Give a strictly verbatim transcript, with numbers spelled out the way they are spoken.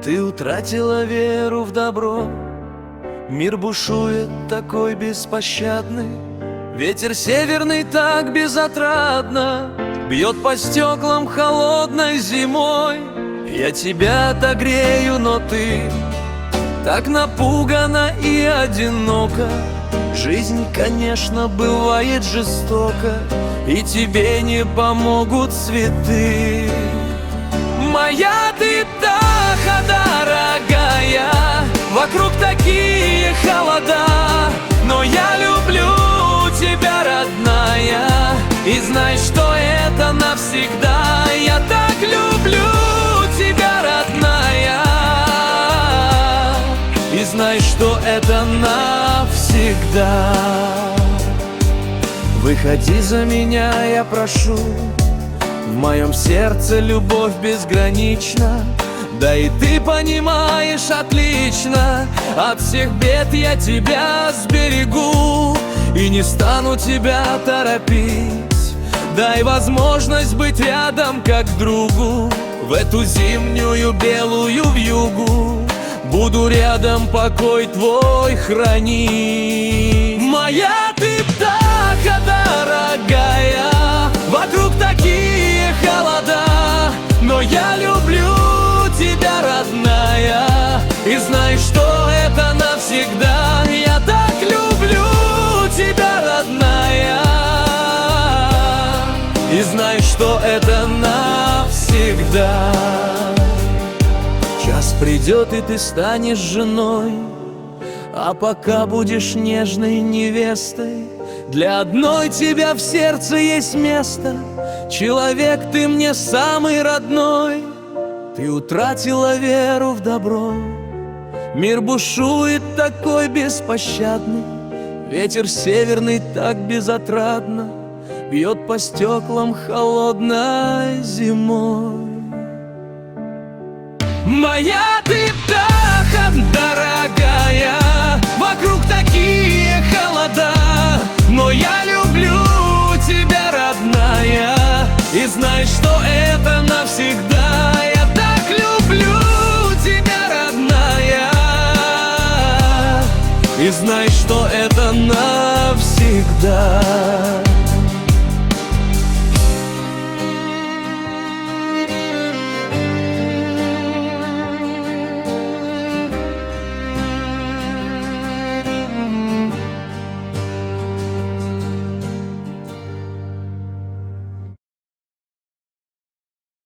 Ты утратила веру в добро, мир бушует такой беспощадный. Ветер северный так безотрадно бьет по стеклам холодной зимой. Я тебя отогрею, но ты так напугана и одинока. Жизнь, конечно, бывает жестока, и тебе не помогут цветы. Моя ты Таха, дорогая, вокруг такие холода, но я люблю тебя, родная, и знай, что это навсегда. Я так люблю тебя, родная, и знай, что это навсегда. Выходи за меня, я прошу, в моем сердце любовь безгранична. Да и ты понимаешь отлично, от всех бед я тебя сберегу и не стану тебя торопить. Дай возможность быть рядом как другу в эту зимнюю белую вьюгу. Буду рядом покой твой хранить. Моя ты птаха, дорогая, вокруг такие холода, но я люблю тебя, родная, и знай, что это навсегда. Я так люблю тебя, родная, и знай, что это навсегда. Час придет, и ты станешь женой, а пока будешь нежной невестой. Для одной тебя в сердце есть место, человек, ты мне самый родной. Ты утратила веру в добро, мир бушует такой беспощадный. Ветер северный так безотрадно бьет по стеклам холодной зимой. Моя ты птаха, дорогая, вокруг такие холода, но я люблю тебя, родная, и знай, что это навсегда. Я так люблю тебя, родная, и знай, что это навсегда.